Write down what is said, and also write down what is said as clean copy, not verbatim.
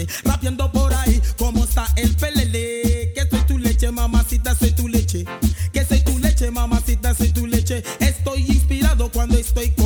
noche, rapeando por ahí. ¿Cómo está el pelele? Que soy tu leche, mamacita, soy tu leche. Que soy tu leche, mamacita, soy tu leche. Estoy inspirado cuando estoy con